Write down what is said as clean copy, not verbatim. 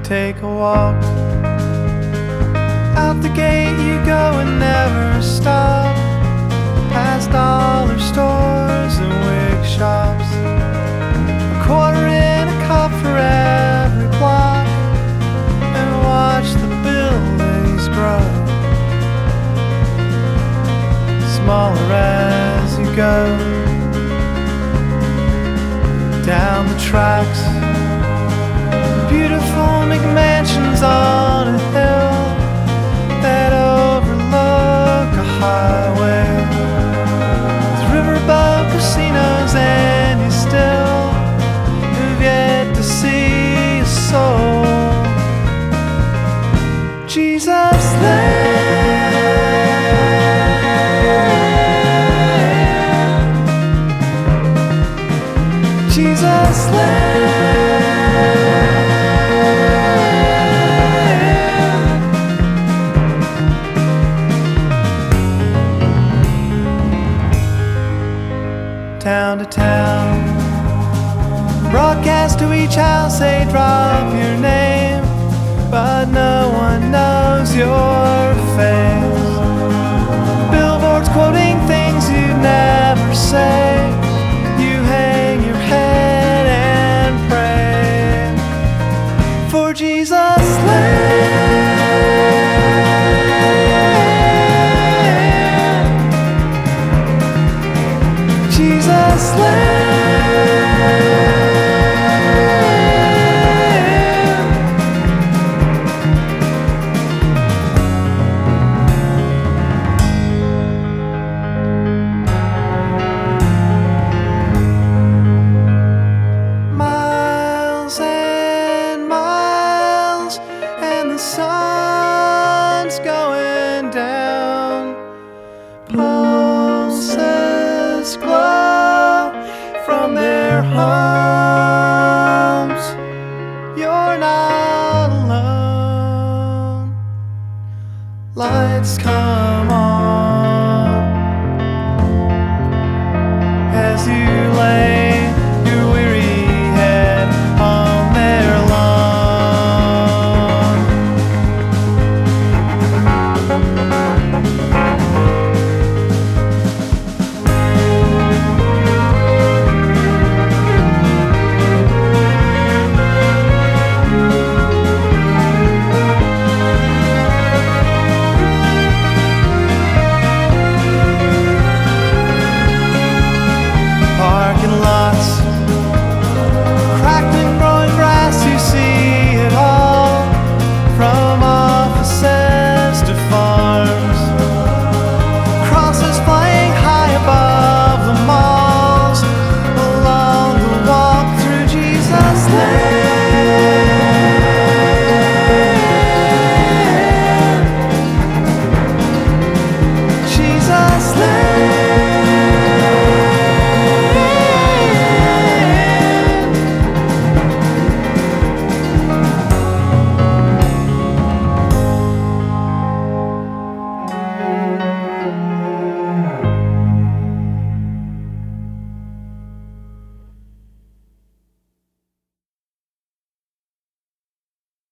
take a walk. Out the gate you go and never stop, past dollar stores and wig shops. A quarter in a cup for every block, and watch the buildings grow, smaller as you go. Down the tracks, beautiful McMansions on a hill that overlook a highway, with riverboat casinos, and you still have yet to see a soul. Jesus land, Jesus land. Town to town, broadcast to each house, they drop your name, but no one knows your face. Billboards quoting things you never say, you hang your head and pray for Jesus land, Jesus land. Miles and miles, and the sun's going down. Pulses glow from their homes. You're not alone. Lights come on.